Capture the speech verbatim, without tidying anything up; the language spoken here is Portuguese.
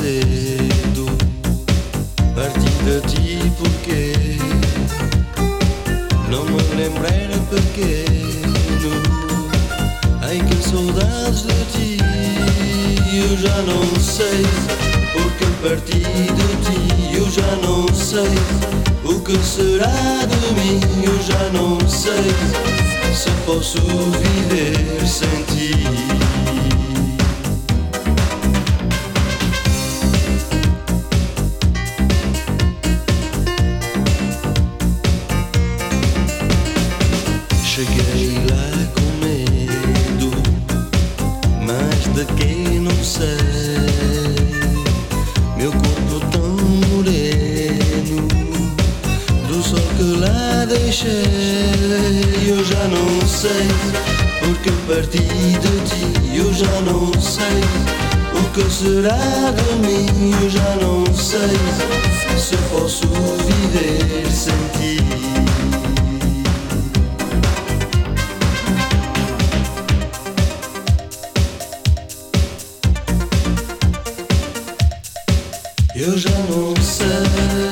cedo, parti de ti porque não me lembro, era pequeno. Ai, que saudades de ti, eu já não sei porque parti de ti, eu já não sei o que será de mim, eu já não sei se posso viver sem ti. Cheguei lá com medo, mas de que não sei. Meu corpo tão moreno, do sol que lá deixei, eu já não sei porque parti de ti, eu já não sei o que será de mim, eu já não sei se posso viver sem ti. Eu já não sei.